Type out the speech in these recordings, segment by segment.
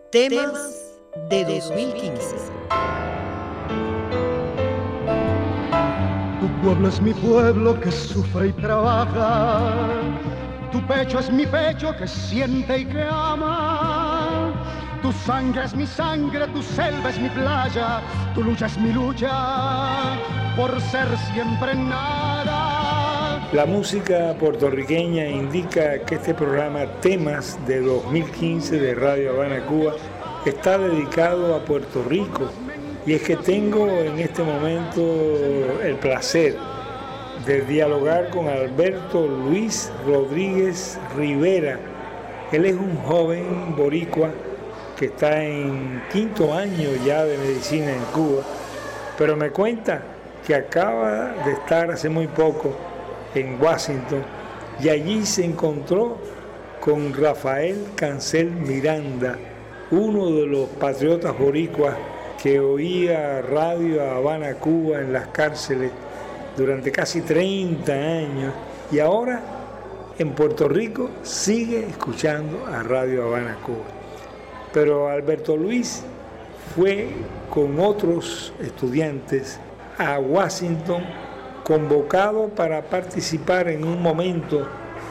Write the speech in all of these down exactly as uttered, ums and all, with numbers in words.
Temas de dos mil quince. Tu pueblo es mi pueblo que sufre y trabaja. Tu pecho es mi pecho que siente y que ama. Tu sangre es mi sangre, tu selva es mi playa. Tu lucha es mi lucha por ser siempre nada. La música puertorriqueña indica que este programa Temas de dos mil quince de Radio Habana, Cuba, está dedicado a Puerto Rico. Y es que tengo en este momento el placer de dialogar con Alberto Luis Rodríguez Rivera. Él es un joven boricua que está en quinto año ya de medicina en Cuba, pero me cuenta que acaba de estar hace muy poco en Washington y allí se encontró con Rafael Cancel Miranda, uno de los patriotas boricuas que oía Radio Habana, Cuba en las cárceles durante casi treinta años y ahora en Puerto Rico sigue escuchando a Radio Habana, Cuba. Pero Alberto Luis fue con otros estudiantes a Washington, convocado para participar en un momento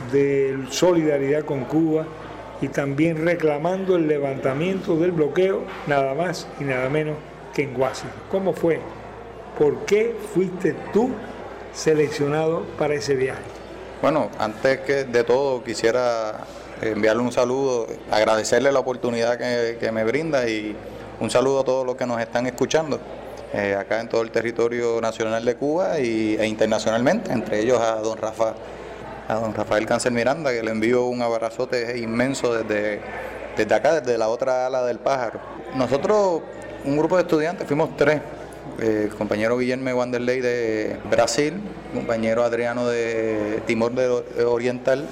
de solidaridad con Cuba y también reclamando el levantamiento del bloqueo, nada más y nada menos que en Washington. ¿Cómo fue? ¿Por qué fuiste tú seleccionado para ese viaje? Bueno, antes que de todo quisiera enviarle un saludo, agradecerle la oportunidad que, que me brinda y un saludo a todos los que nos están escuchando eh, acá en todo el territorio nacional de Cuba y, e internacionalmente, entre ellos a don Rafa, a don Rafael Cancel Miranda, que le envío un abrazote inmenso desde, desde acá, desde la otra ala del pájaro. Nosotros, un grupo de estudiantes, fuimos tres, eh, compañero Guillermo Wanderley de Brasil, compañero Adriano de Timor de Oriental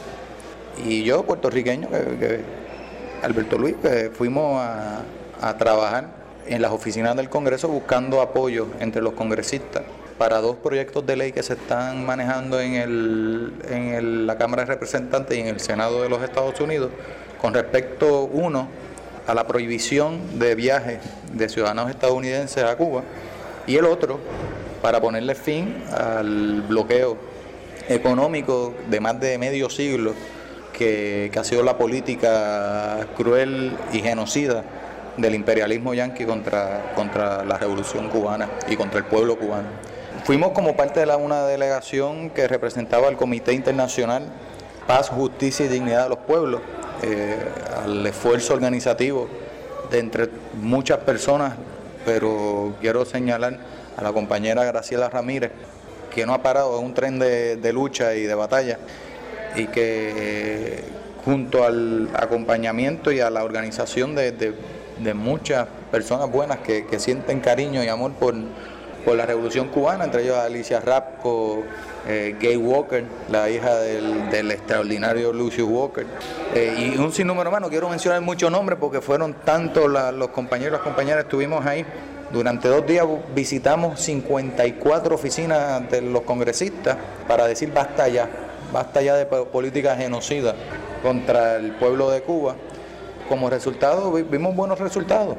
y yo, puertorriqueño, que, que Alberto Luis, que fuimos a, a trabajar en las oficinas del Congreso buscando apoyo entre los congresistas para dos proyectos de ley que se están manejando en, el, en el, la Cámara de Representantes y en el Senado de los Estados Unidos con respecto, uno, a la prohibición de viajes de ciudadanos estadounidenses a Cuba y el otro, para ponerle fin al bloqueo económico de más de medio siglo que, que ha sido la política cruel y genocida del imperialismo yanqui contra, contra la revolución cubana y contra el pueblo cubano. Fuimos como parte de la, una delegación que representaba al Comité Internacional Paz, Justicia y Dignidad de los Pueblos, eh, al esfuerzo organizativo de entre muchas personas, pero quiero señalar a la compañera Graciela Ramírez, que no ha parado, es un tren de, de lucha y de batalla, y que eh, junto al acompañamiento y a la organización de, de, de muchas personas buenas que, que sienten cariño y amor por, por la revolución cubana, entre ellos Alicia Rapco, eh, Gay Walker, la hija del, del extraordinario Lucius Walker, eh, y un sinnúmero más, no quiero mencionar muchos nombres porque fueron tantos la, los compañeros y las compañeras, estuvimos ahí. Durante dos días visitamos cincuenta y cuatro oficinas de los congresistas para decir basta ya, basta ya de política genocida contra el pueblo de Cuba. Como resultado vimos buenos resultados,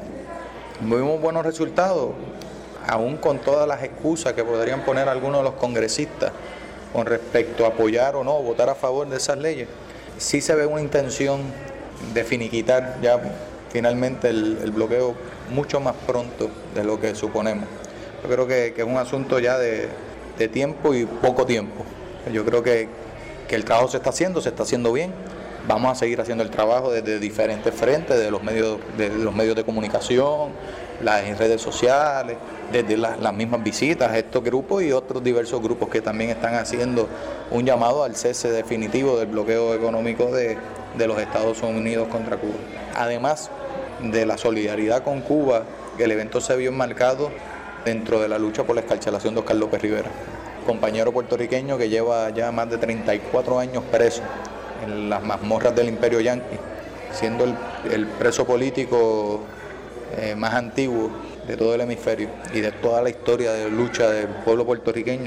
vimos buenos resultados, aún con todas las excusas que podrían poner algunos de los congresistas con respecto a apoyar o no, votar a favor de esas leyes. Sí se ve una intención de finiquitar ya finalmente el, el bloqueo mucho más pronto de lo que suponemos. Yo creo que, que es un asunto ya de, de tiempo y poco tiempo. Yo creo que, que el trabajo se está haciendo, se está haciendo bien. Vamos a seguir haciendo el trabajo desde diferentes frentes, de los medios de, los medios de comunicación, las redes sociales, desde las, las mismas visitas a estos grupos y otros diversos grupos que también están haciendo un llamado al cese definitivo del bloqueo económico de, de los Estados Unidos contra Cuba. Además de la solidaridad con Cuba, el evento se vio enmarcado dentro de la lucha por la excarcelación de Oscar López Rivera, compañero puertorriqueño que lleva ya más de treinta y cuatro años preso en las mazmorras del imperio yanqui, siendo el, el preso político eh, más antiguo de todo el hemisferio y de toda la historia de lucha del pueblo puertorriqueño.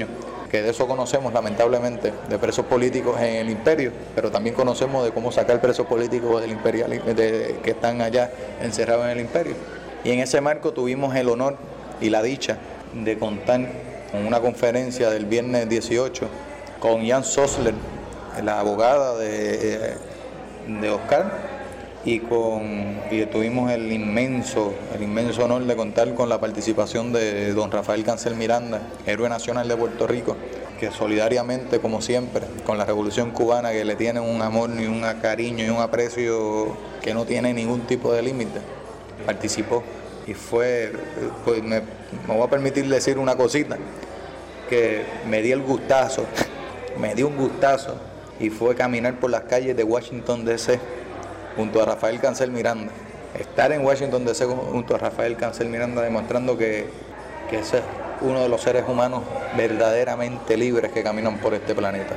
porque de eso conocemos lamentablemente, de presos políticos en el imperio, pero también conocemos de cómo sacar presos políticos del imperial, de, que están allá encerrados en el imperio. Y en ese marco tuvimos el honor y la dicha de contar con una conferencia del viernes dieciocho con Jan Sosler, la abogada de, de Oscar, y con y tuvimos el inmenso, el inmenso honor de contar con la participación de don Rafael Cancel Miranda, héroe nacional de Puerto Rico, que solidariamente, como siempre, con la Revolución Cubana, que le tiene un amor y un cariño y un aprecio que no tiene ningún tipo de límite, participó. Y fue, pues me, me voy a permitir decir una cosita, que me di el gustazo, me di un gustazo, y fue caminar por las calles de Washington D C junto a Rafael Cancel Miranda. Estar en Washington D C junto a Rafael Cancel Miranda demostrando que, que ese es uno de los seres humanos verdaderamente libres que caminan por este planeta.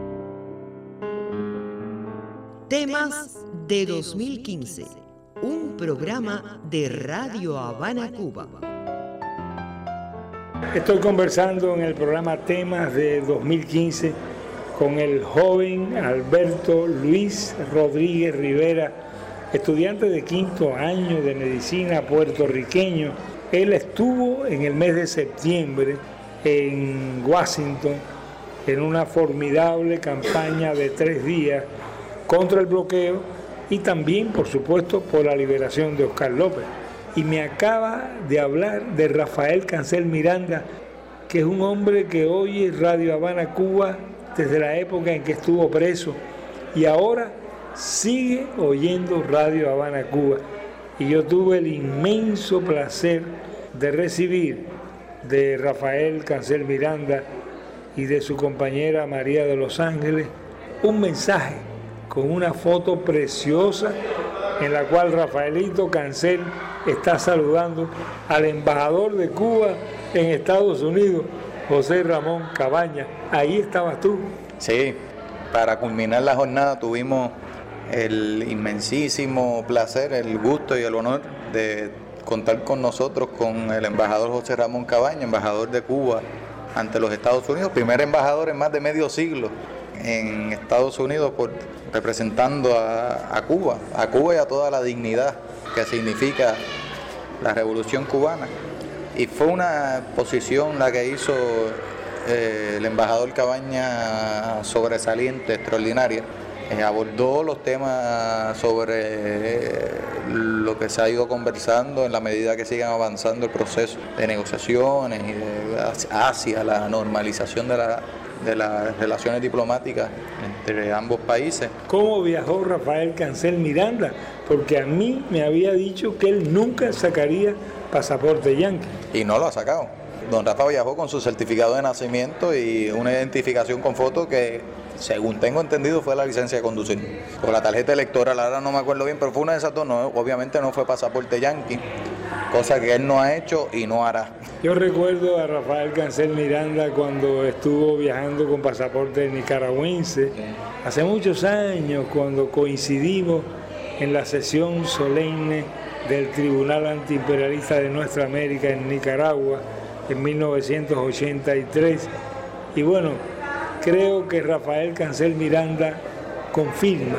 Temas de dos mil quince, un programa de Radio Habana, Cuba. Estoy conversando en el programa Temas de dos mil quince con el joven Alberto Luis Rodríguez Rivera, estudiante de quinto año de medicina puertorriqueño. Él estuvo en el mes de septiembre en Washington en una formidable campaña de tres días contra el bloqueo y también, por supuesto, por la liberación de Oscar López. Y me acaba de hablar de Rafael Cancel Miranda, que es un hombre que oye Radio Habana, Cuba, desde la época en que estuvo preso, y ahora sigue oyendo Radio Habana, Cuba. Y yo tuve el inmenso placer de recibir de Rafael Cancel Miranda y de su compañera María de Los Ángeles un mensaje con una foto preciosa en la cual Rafaelito Cancel está saludando al embajador de Cuba en Estados Unidos, José Ramón Cabañas. Ahí estabas tú. Sí, para culminar la jornada tuvimos el inmensísimo placer, el gusto y el honor de contar con nosotros con el embajador José Ramón Cabañas, embajador de Cuba ante los Estados Unidos, primer embajador en más de medio siglo en Estados Unidos por, representando a, a Cuba, a Cuba y a toda la dignidad que significa la Revolución Cubana. Y fue una posición la que hizo eh, el embajador Cabañas sobresaliente, extraordinaria. Eh, abordó los temas sobre eh, lo que se ha ido conversando en la medida que sigan avanzando el proceso de negociaciones y de, hacia la normalización de, la, de las relaciones diplomáticas entre ambos países. ¿Cómo viajó Rafael Cancel Miranda? Porque a mí me había dicho que él nunca sacaría pasaporte yanqui. Y no lo ha sacado. Don Rafa viajó con su certificado de nacimiento y una identificación con foto que, según tengo entendido, fue la licencia de conducir. Con la tarjeta electoral, ahora no me acuerdo bien, pero fue una de esas dos. No, obviamente no fue pasaporte yanqui, cosa que él no ha hecho y no hará. Yo recuerdo a Rafael Cancel Miranda cuando estuvo viajando con pasaporte nicaragüense, hace muchos años, cuando coincidimos en la sesión solemne del Tribunal Antiimperialista de Nuestra América en Nicaragua en mil novecientos ochenta y tres. Y bueno, creo que Rafael Cancel Miranda confirma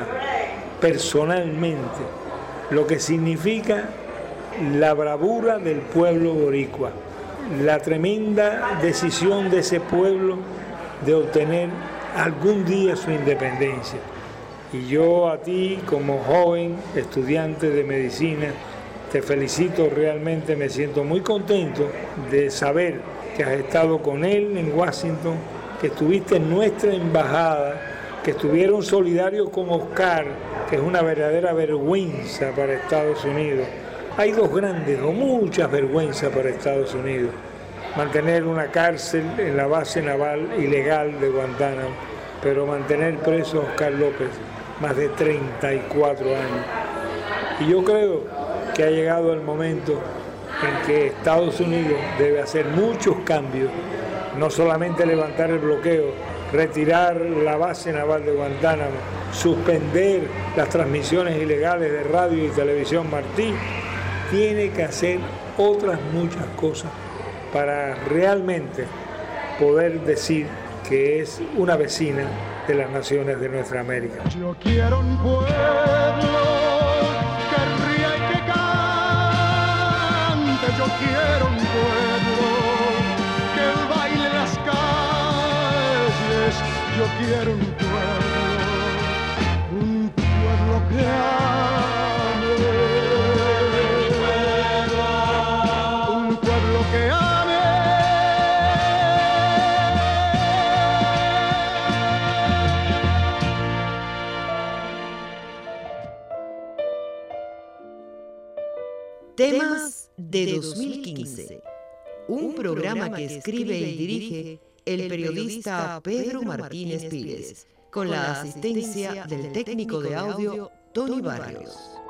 personalmente lo que significa la bravura del pueblo boricua, la tremenda decisión de ese pueblo de obtener algún día su independencia. Y yo a ti, como joven estudiante de medicina, te felicito, realmente me siento muy contento de saber que has estado con él en Washington, que estuviste en nuestra embajada, que estuvieron solidarios con Oscar, que es una verdadera vergüenza para Estados Unidos. Hay dos grandes o muchas vergüenzas para Estados Unidos: mantener una cárcel en la base naval ilegal de Guantánamo, pero mantener preso a Oscar López más de treinta y cuatro años. Y yo creo que ha llegado el momento en que Estados Unidos debe hacer muchos cambios, no solamente levantar el bloqueo, retirar la base naval de Guantánamo, suspender las transmisiones ilegales de radio y televisión Martí, tiene que hacer otras muchas cosas para realmente poder decir que es una vecina de las naciones de nuestra América. Yo quiero un pueblo que ría y que cante, yo quiero un pueblo que baile en las calles, yo quiero un pueblo, un pueblo que ame, un pueblo que ame. Temas de dos mil quince, un programa que escribe y dirige el periodista Pedro Martínez Pires, con la asistencia del técnico de audio Tony Barrios.